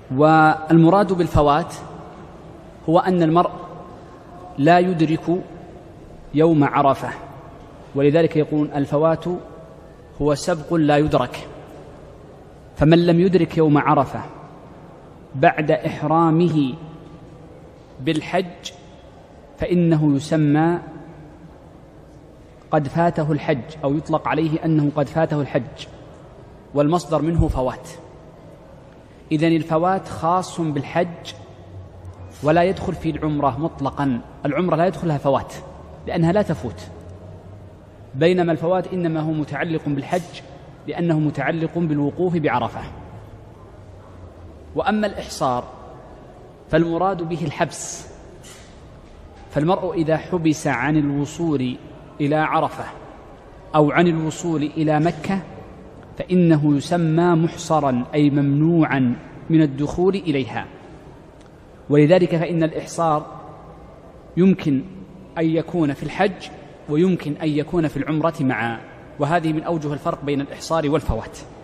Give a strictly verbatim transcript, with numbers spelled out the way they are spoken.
والمراد بالفوات هو أن المرء لا يدرك يوم عرفة، ولذلك يقولون الفوات هو سبق لا يدرك. فمن لم يدرك يوم عرفة بعد إحرامه بالحج فإنه يسمى قد فاته الحج، أو يطلق عليه أنه قد فاته الحج، والمصدر منه فوات. إذن الفوات خاص بالحج ولا يدخل في العمرة مطلقا. العمرة لا يدخلها فوات لأنها لا تفوت، بينما الفوات إنما هو متعلق بالحج لأنه متعلق بالوقوف بعرفة. وأما الإحصار فالمراد به الحبس، فالمرء إذا حبس عن الوصول إلى عرفة أو عن الوصول إلى مكة فإنه يسمى محصرا، أي ممنوعا من الدخول إليها. ولذلك فإن الإحصار يمكن أن يكون في الحج ويمكن أن يكون في العمرة معا، وهذه من أوجه الفرق بين الإحصار والفوات.